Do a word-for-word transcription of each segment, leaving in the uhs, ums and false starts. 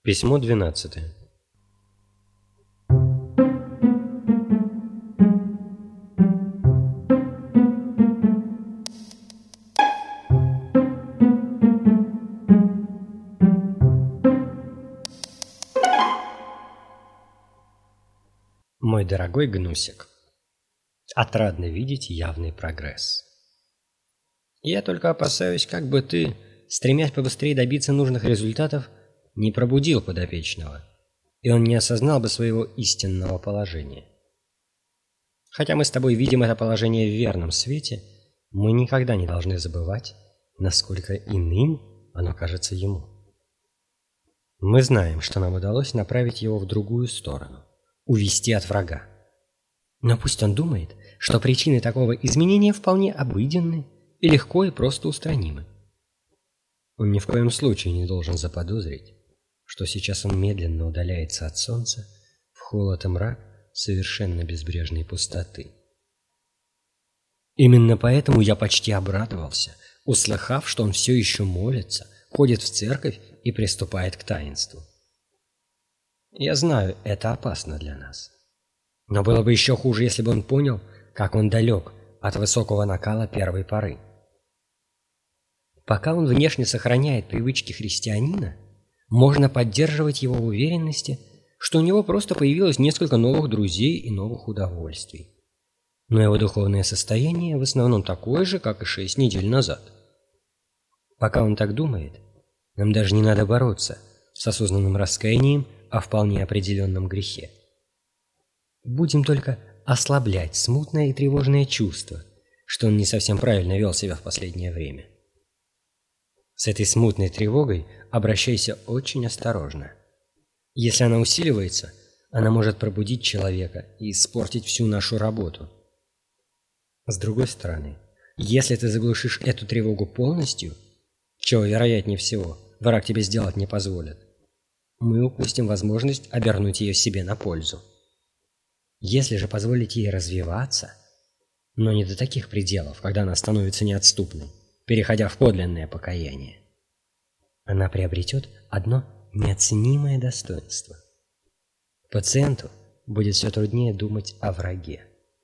Письмо двенадцатое. Мой дорогой Гнусик, отрадно видеть явный прогресс. Я только опасаюсь, как бы ты, стремясь побыстрее добиться нужных результатов, не пробудил подопечного, и он не осознал бы своего истинного положения. Хотя мы с тобой видим это положение в верном свете, мы никогда не должны забывать, насколько иным оно кажется ему. Мы знаем, что нам удалось направить его в другую сторону, увести от врага. Но пусть он думает, что причины такого изменения вполне обыденны и легко и просто устранимы. Он ни в коем случае не должен заподозрить, что сейчас он медленно удаляется от солнца в холод и мрак совершенно безбрежной пустоты. Именно поэтому я почти обрадовался, услыхав, что он все еще молится, ходит в церковь и приступает к таинству. Я знаю, это опасно для нас. Но было бы еще хуже, если бы он понял, как он далек от высокого накала первой поры. Пока он внешне сохраняет привычки христианина, можно поддерживать его в уверенности, что у него просто появилось несколько новых друзей и новых удовольствий. Но его духовное состояние в основном такое же, как и шесть недель назад. Пока он так думает, нам даже не надо бороться с осознанным раскаянием о вполне определенном грехе. Будем только ослаблять смутное и тревожное чувство, что он не совсем правильно вел себя в последнее время. С этой смутной тревогой обращайся очень осторожно. Если она усиливается, она может пробудить человека и испортить всю нашу работу. С другой стороны, если ты заглушишь эту тревогу полностью, чего вероятнее всего враг тебе сделать не позволит, мы упустим возможность обернуть ее себе на пользу. Если же позволить ей развиваться, но не до таких пределов, когда она становится неотступной, переходя в подлинное покаяние, она приобретет одно неоценимое достоинство. Пациенту будет все труднее думать о враге.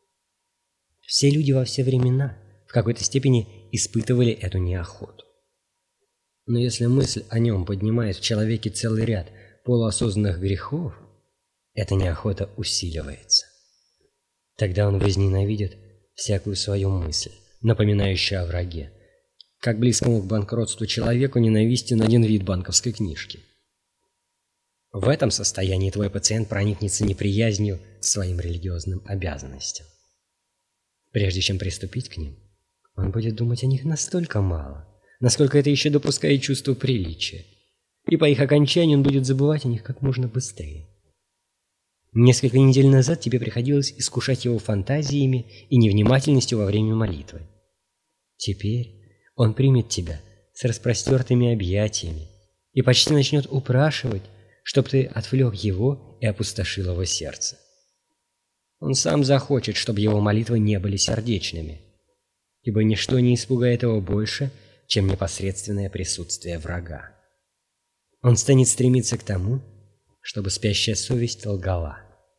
Все люди во все времена в какой-то степени испытывали эту неохоту. Но если мысль о нем поднимает в человеке целый ряд полуосознанных грехов, эта неохота усиливается. Тогда он возненавидит всякую свою мысль, напоминающую о враге. Как близкому к банкротству человеку ненавистен один вид банковской книжки. В этом состоянии твой пациент проникнется неприязнью к своим религиозным обязанностям. Прежде чем приступить к ним, он будет думать о них настолько мало, насколько это еще допускает чувство приличия, и по их окончании он будет забывать о них как можно быстрее. Несколько недель назад тебе приходилось искушать его фантазиями и невнимательностью во время молитвы. Теперь он примет тебя с распростертыми объятиями и почти начнет упрашивать, чтобы ты отвлек его и опустошил его сердце. Он сам захочет, чтобы его молитвы не были сердечными, ибо ничто не испугает его больше, чем непосредственное присутствие врага. Он станет стремиться к тому, чтобы спящая совесть лгала.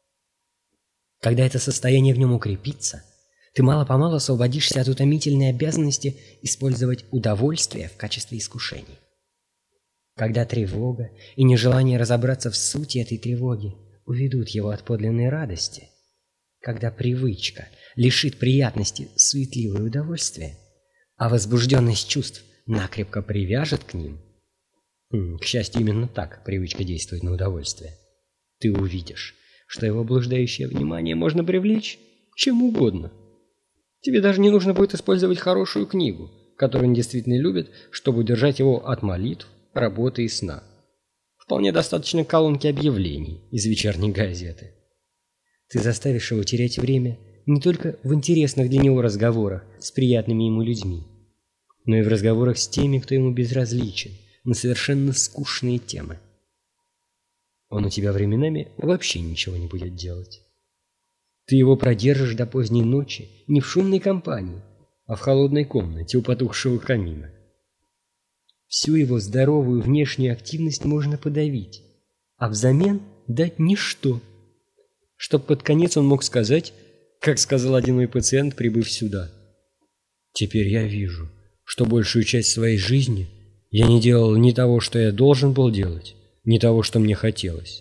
Когда это состояние в нем укрепится, ты мало-помалу освободишься от утомительной обязанности использовать удовольствие в качестве искушений. Когда тревога и нежелание разобраться в сути этой тревоги уведут его от подлинной радости, когда привычка лишит приятности суетливое удовольствие, а возбужденность чувств накрепко привяжет к ним, к счастью, именно так привычка действует на удовольствие, ты увидишь, что его блуждающее внимание можно привлечь к чему угодно. Тебе даже не нужно будет использовать хорошую книгу, которую он действительно любит, чтобы удержать его от молитв, работы и сна. Вполне достаточно колонки объявлений из вечерней газеты. Ты заставишь его терять время не только в интересных для него разговорах с приятными ему людьми, но и в разговорах с теми, кто ему безразличен, на совершенно скучные темы. Он у тебя временами вообще ничего не будет делать. Ты его продержишь до поздней ночи не в шумной компании, а в холодной комнате у потухшего камина. Всю его здоровую внешнюю активность можно подавить, а взамен дать ничто, чтоб под конец он мог сказать, как сказал один мой пациент, прибыв сюда: «Теперь я вижу, что большую часть своей жизни я не делал ни того, что я должен был делать, ни того, что мне хотелось».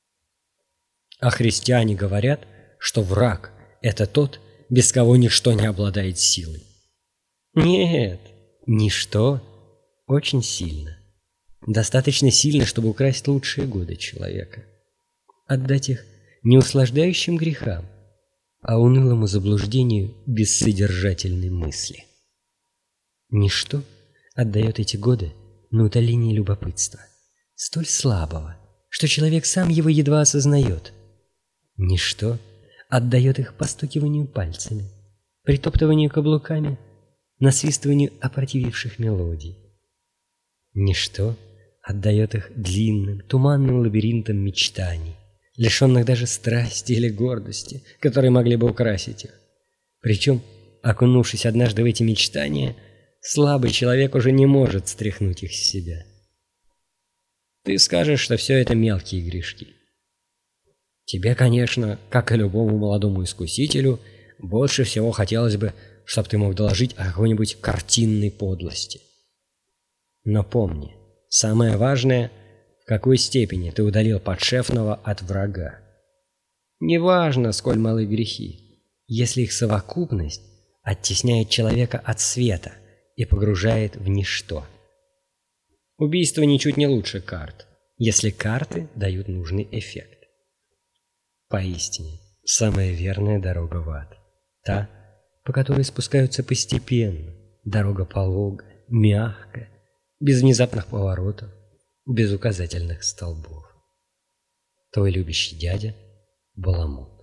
А христиане говорят, что враг – это тот, без кого ничто не обладает силой. Нет, ничто очень сильно. Достаточно сильно, чтобы украсть лучшие годы человека. Отдать их не услаждающим грехам, а унылому заблуждению бессодержательной мысли. Ничто отдает эти годы на утоление любопытства, столь слабого, что человек сам его едва осознает. Ничто отдает их постукиванию пальцами, притоптыванию каблуками, насвистыванию опротививших мелодий. Ничто отдает их длинным, туманным лабиринтам мечтаний, лишенных даже страсти или гордости, которые могли бы украсить их. Причем, окунувшись однажды в эти мечтания, слабый человек уже не может стряхнуть их с себя. Ты скажешь, что все это мелкие грешки. Тебе, конечно, как и любому молодому искусителю, больше всего хотелось бы, чтобы ты мог доложить о какой-нибудь картинной подлости. Но помни, самое важное, в какой степени ты удалил подшефного от врага. Неважно, сколь малы грехи, если их совокупность оттесняет человека от света и погружает в ничто. Убийство ничуть не лучше карт, если карты дают нужный эффект. Поистине, самая верная дорога в ад – та, по которой спускаются постепенно, дорога пологая, мягкая, без внезапных поворотов, без указательных столбов. Твой любящий дядя Баламут.